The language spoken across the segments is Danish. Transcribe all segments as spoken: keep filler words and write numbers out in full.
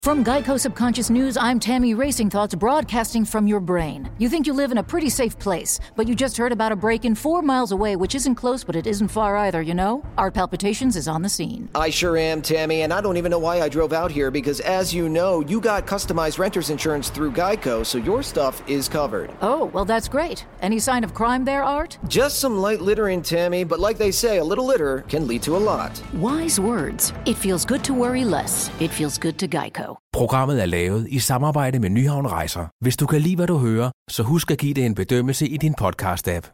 From Geico Subconscious News, I'm Tammy Racing Thoughts, broadcasting from your brain. You think you live in a pretty safe place, but you just heard about a break-in four miles away, which isn't close, but it isn't far either, you know? Art Palpitations is on the scene. I sure am, Tammy, and I don't even know why I drove out here, because as you know, you got customized renter's insurance through Geico, so your stuff is covered. Oh, well, that's great. Any sign of crime there, Art? Just some light littering, Tammy, but like they say, a little litter can lead to a lot. Wise words. It feels good to worry less. It feels good to Geico. Programmet er lavet i samarbejde med Nyhavn Rejser. Hvis du kan lide, hvad du hører, så husk at give det en bedømmelse i din podcast-app.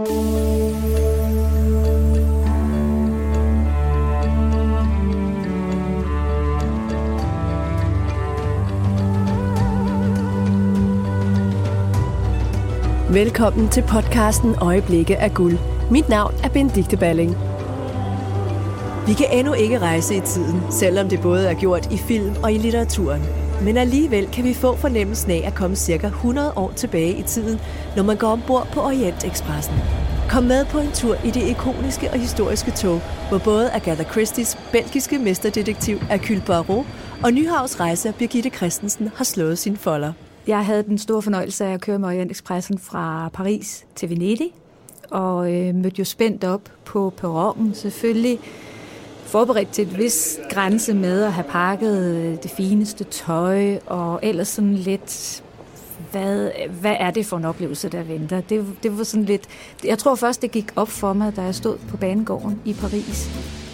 Velkommen til podcasten Øjeblikke af guld. Mit navn er Benedikte Balling. Vi kan endnu ikke rejse i tiden, selvom det både er gjort i film og i litteraturen. Men alligevel kan vi få fornemmelsen af at komme cirka hundrede år tilbage i tiden, når man går ombord på Orientekspressen. Kom med på en tur i det ikoniske og historiske tog, hvor både Agatha Christies belgiske mesterdetektiv Hercule Poirot og Nyhavns rejser Birgitte Christensen har slået sine folder. Jeg havde den store fornøjelse af at køre med Orientekspressen fra Paris til Venedig, og øh, mødte jo spændt op på perronen, selvfølgelig forberedt til et vis grænse med at have pakket det fineste tøj, og ellers sådan lidt, hvad, hvad er det for en oplevelse, der venter? Det, det var sådan lidt, jeg tror først, det gik op for mig, da jeg stod på banegården i Paris.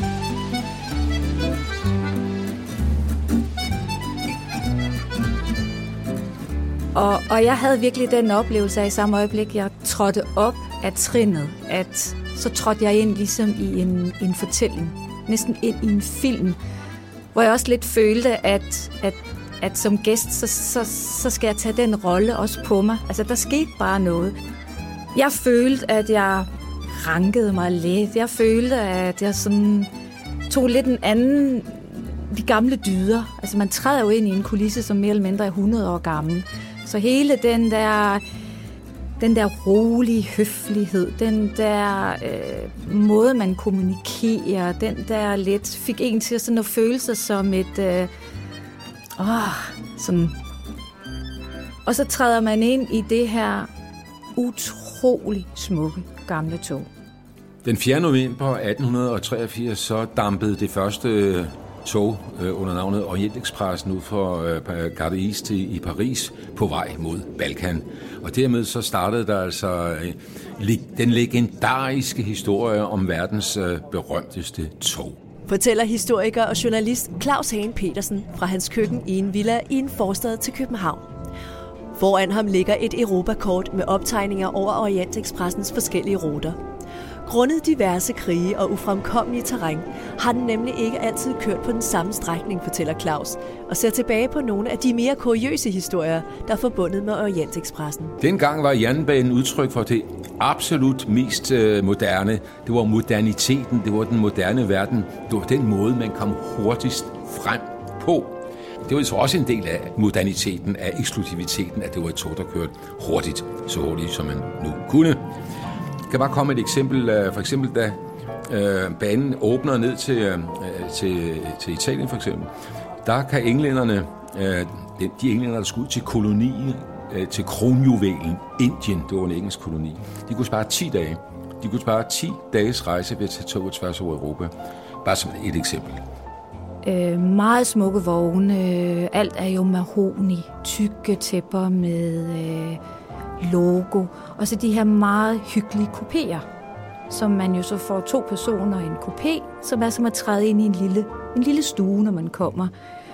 Og, og jeg havde virkelig den oplevelse af i samme øjeblik, jeg trådte op af trinnet, at så trådte jeg ind ligesom i en, en fortælling, næsten ind i en film, hvor jeg også lidt følte, at, at, at som gæst, så, så, så skal jeg tage den rolle også på mig. Altså, der skete bare noget. Jeg følte, at jeg rankede mig lidt. Jeg følte, at jeg sådan tog lidt en anden, de gamle dyder. Altså, man træder jo ind i en kulisse, som mere eller mindre er hundrede år gammel. Så hele den der, den der rolige høflighed, den der øh, måde, man kommunikerer, den der lidt fik en til sådan at føle sig som et... Øh, åh, sådan. Og så træder man ind i det her utrolig smukke gamle tog. Den fjerde november atten treogfirs så dampede det første tog øh, under navnet Orientekspressen ud fra øh, Gare d'Est i, i Paris på vej mod Balkan. Og dermed så startede der altså øh, den legendariske historie om verdens øh, berømteste tog. Fortæller historiker og journalist Claus Hagen Petersen fra hans køkken i en villa i en forstad til København. Foran ham ligger et Europakort med optegninger over Orientekspressens forskellige ruter. Grundet diverse krige og ufremkommelige terræn har den nemlig ikke altid kørt på den samme strækning, fortæller Claus, og ser tilbage på nogle af de mere kuriøse historier, der er forbundet med Orientekspressen. Dengang var jernbanen udtryk for det absolut mest øh, moderne. Det var moderniteten, det var den moderne verden. Det var den måde, man kom hurtigst frem på. Det var så også en del af moderniteten, af eksklusiviteten, at det var et tog, der kørte hurtigt, så hurtigt som man nu kunne. Jeg kan bare komme et eksempel, for eksempel da øh, banen åbner ned til, øh, til, til Italien for eksempel, der kan englænderne, øh, de englænder, der skulle ud til kolonien, øh, til kronjuvelen Indien, det var en engelsk koloni, de kunne spare ti dage. De kunne spare ti dages rejse ved at tage toget tværs over Europa. Bare som et eksempel. Øh, meget smukke vogne, alt er jo mahogni, tykke tæpper med... Øh logo, og så de her meget hyggelige kupéer, som man jo så får to personer i en kupé, som er som at træde ind i en lille, en lille stue, når man kommer,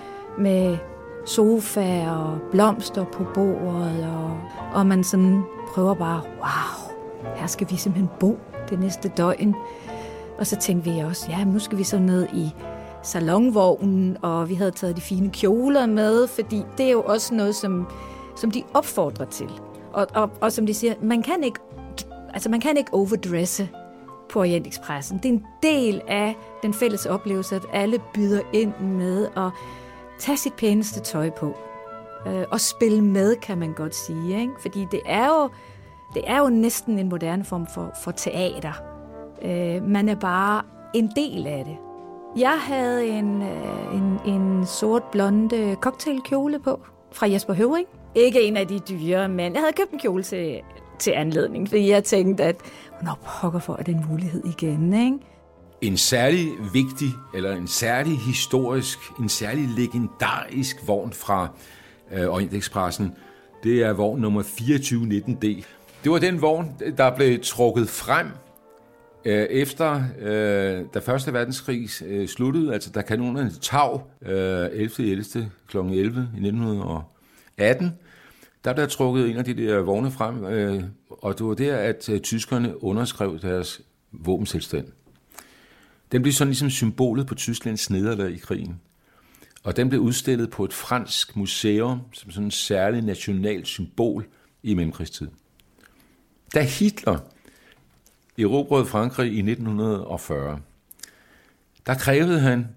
med sofaer og blomster på bordet, og, og man sådan prøver bare, wow, her skal vi simpelthen bo det næste døgn. Og så tænkte vi også, ja, nu skal vi så ned i salonvognen, og vi havde taget de fine kjoler med, fordi det er jo også noget, som, som de opfordrer til. Og, og, og som de siger, man kan ikke, altså man kan ikke overdresse på Orientekspressen. Det er en del af den fælles oplevelse, at alle byder ind med at tage sit pæneste tøj på. Øh, og spille med, kan man godt sige. Ikke? Fordi det er, jo, det er jo næsten en moderne form for, for teater. Øh, man er bare en del af det. Jeg havde en, en, en sort blonde cocktailkjole på fra Jesper Høvring. Ikke en af de dyre, men jeg havde købt en kjole til, til anledning, fordi jeg tænkte, at hvornår pokker for den mulighed igen, ikke? En særlig vigtig, eller en særlig historisk, en særlig legendarisk vogn fra øh, Orientekspressen, det er vogn nummer fireogtyve nitten D. Det var den vogn, der blev trukket frem øh, efter, øh, da første verdenskrig øh, sluttede, altså da kanonerne tav øh, ellevte ellevte klokken elleve i nitten atten, der blev trukket en af de der vogne frem, øh, og det var der, at øh, tyskerne underskrev deres våbenselstand. Den blev sådan ligesom symbolet på Tysklands nederlag i krigen. Og den blev udstillet på et fransk museum som sådan en særlig nationalt symbol i mellemkrigstiden. Da Hitler erobrede Frankrig i nitten fyrre, der krævede han,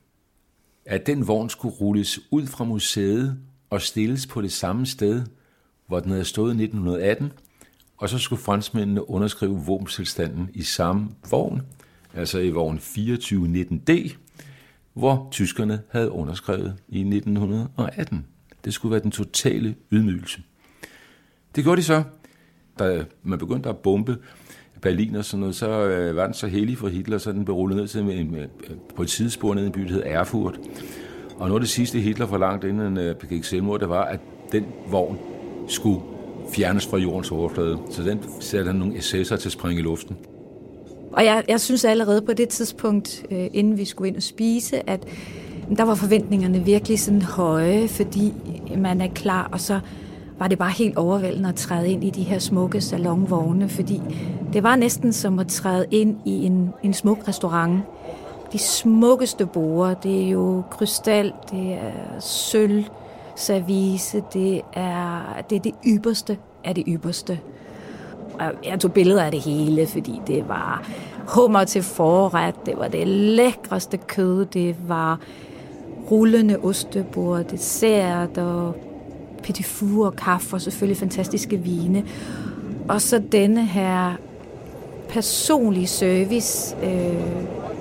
at den vogn skulle rulles ud fra museet og stilles på det samme sted, hvor den havde stået i nitten atten, og så skulle franskmændene underskrive våbenstilstanden i samme vogn, altså i vogn fireogtyve nitten D, hvor tyskerne havde underskrevet i nitten atten. Det skulle være den totale ydmygelse. Det gjorde de så. Da man begyndte at bombe Berlin og sådan noget, så øh, var den så hellig for Hitler, så den blev rullet ned til en, øh, på et sidespor ned i en by, der hed Erfurt. Og noget af det sidste Hitler forlangte, inden han øh, begik selvmord, det var, at den vogn skulle fjernes fra jordens overflade. Så den satte han nogle S S'er til at springe i luften. Og jeg, jeg synes allerede på det tidspunkt, øh, inden vi skulle ind og spise, at der var forventningerne virkelig sådan høje, fordi man er klar, og så var det bare helt overvældende at træde ind i de her smukke salonvogne, fordi det var næsten som at træde ind i en, en smuk restaurant. De smukkeste borde, det er jo krystal, det er sølv, service, det er det, er det ypperste af det ypperste. Jeg tog billeder af det hele, fordi det var hummer til forret, det var det lækreste kød, det var rullende ostebord, dessert og petit four og kaffe og selvfølgelig fantastiske vine. Og så denne her personlige service øh,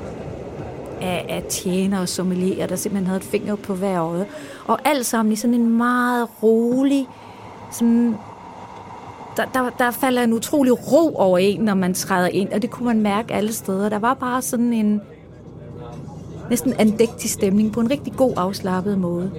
af, af tjener og sommelier, der simpelthen havde et finger på hver øje. Og alt sammen i sådan en meget rolig, sådan, der, der, der falder en utrolig ro over en, når man træder ind, og det kunne man mærke alle steder. Der var bare sådan en næsten andægtig stemning på en rigtig god, afslappet måde.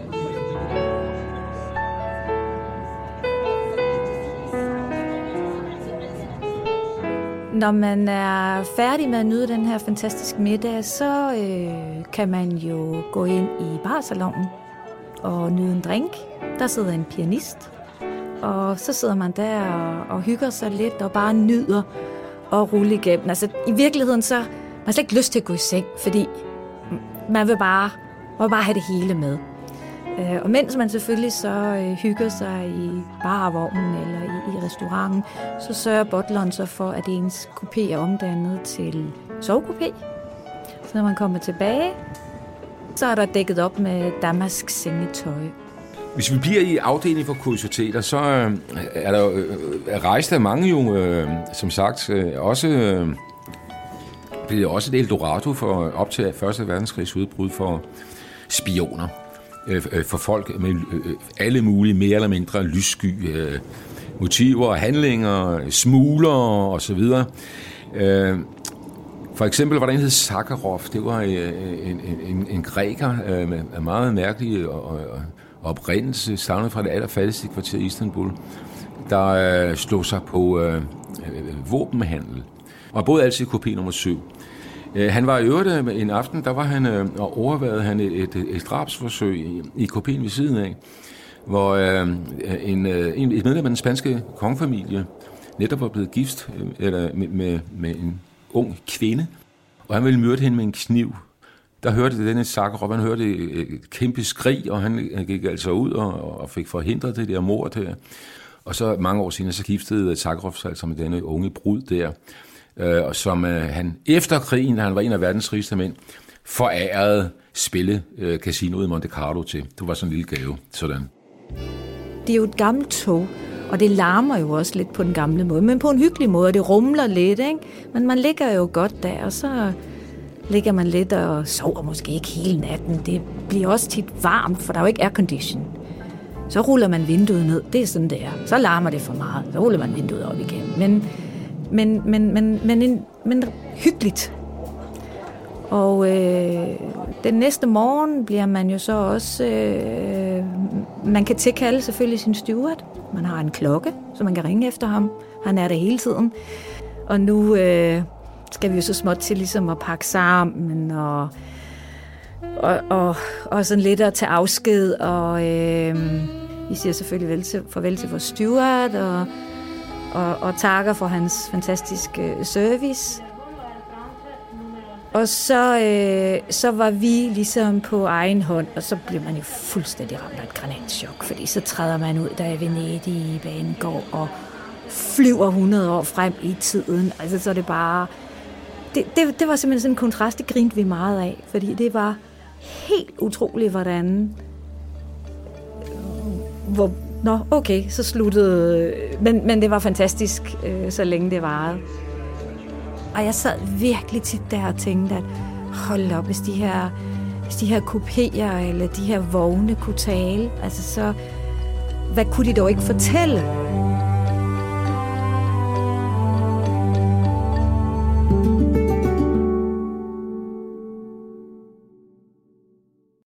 Når man er færdig med at nyde den her fantastiske middag, så øh, kan man jo gå ind i barsalonen og nyde en drink. Der sidder en pianist, og så sidder man der og, og hygger sig lidt og bare nyder og rulle igennem. Altså i virkeligheden så har man slet ikke lyst til at gå i seng, fordi man vil bare, man vil bare have det hele med. Og mens man selvfølgelig så hygger sig i barvognen eller i, i restauranten, så sørger butleren så for, at ens kupé er omdannet til sovekupé. Så når man kommer tilbage, så er der dækket op med damask sengetøj. Hvis vi bliver i afdelingen for kuriositeter, så er der øh, rejst af mange jo, øh, som sagt, øh, også øh, bliver også et Eldorado for at optage første verdenskrigs udbrud for spioner. For folk med alle mulige mere eller mindre lyssky motiver, handlinger, smugler og så videre. For eksempel var der en, der hed Sakharov. Det var en, en, en græker med meget mærkelig oprindelse, stammet fra det allerfattigste kvarter i Istanbul, der slog sig på våbenhandel og boede altid i kupé nummer syv. Han var i øvrigt en aften, der var han og overværede han et, et, et drabsforsøg i, i kupéen ved siden af, hvor øh, en, en, et medlem af den spanske kongefamilie netop var blevet gift eller, med, med, med en ung kvinde, og han ville myrde hende med en kniv. Der hørte denne Sakharov, han hørte et kæmpe skrig, og han, han gik altså ud og, og fik forhindret det der mord der. Og så mange år senere, så giftede Sakharov sig altså med denne unge brud der, Øh, og som øh, han efter krigen, da han var en af verdens rigeste mænd, forærede spille øh, casinoet i Monte Carlo til. Det var sådan en lille gave. Sådan. Det er jo et gammelt tog, og det larmer jo også lidt på den gamle måde, men på en hyggelig måde, og det rumler lidt, ikke? Men man ligger jo godt der, og så ligger man lidt og sover måske ikke hele natten. Det bliver også tit varmt, for der er jo ikke aircondition. Så ruller man vinduet ned. Det er sådan, det er. Så larmer det for meget. Så ruller man vinduet op igen. Men, men, men, men, men, men, men hyggeligt. Og øh, den næste morgen bliver man jo så også... Øh, man kan tilkalde selvfølgelig sin steward. Man har en klokke, så man kan ringe efter ham. Han er der hele tiden. Og nu øh, skal vi jo så småt til ligesom at pakke sammen og, og, og, og sådan lidt at tage afsked. Og øh, vi siger selvfølgelig vel til, farvel til vores steward og, og, og takker for hans fantastiske service. Og så, øh, så var vi ligesom på egen hånd, og så bliver man jo fuldstændig ramt af et granatschok, fordi så træder man ud der i Venedig i banegård og flyver hundrede år frem i tiden. Altså så er det bare... Det, det, det var simpelthen sådan en kontrast, det grinte vi meget af, fordi det var helt utroligt, hvordan... Hvor, nå, okay, så sluttede... Men, men det var fantastisk, øh, så længe det varede. Og jeg sad virkelig tit der og tænkte, at hold op, hvis de her, hvis de her kupéer eller de her vogne kunne tale, altså så, hvad kunne de dog ikke fortælle?